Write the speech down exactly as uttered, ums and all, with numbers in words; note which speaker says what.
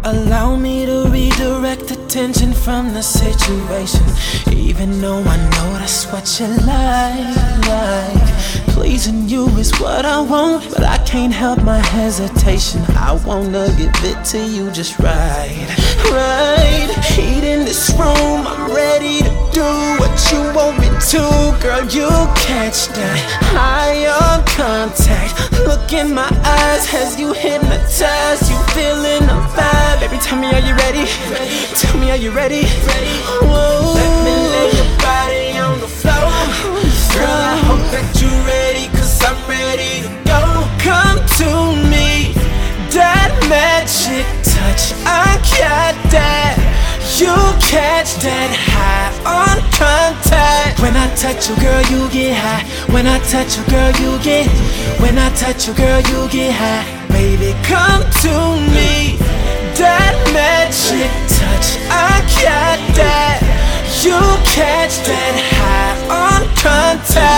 Speaker 1: Allow me to redirect attention from the situation, even though I know that's what you like, like. Pleasing you is what I want, but I can't help my hesitation. I wanna give it to you just right, right. Heat in this room, I'm ready to do what you want me to. Girl, you catch that eye on contact. Look in my eyes as you hypnotize. You feeling the vibe. Baby, tell me, are you ready? Tell me, are you ready? Whoa. Let me lay your body on the floor. Girl, I hope that you ready, cause I'm ready to go. Come to me, that magic touch, I got that. You catch that high on contact. When I touch you, girl, you get high. When I touch you, girl, you get. When I touch you, girl, you get high. Baby, come to me, that magic touch, I got that. You catch that high on contact.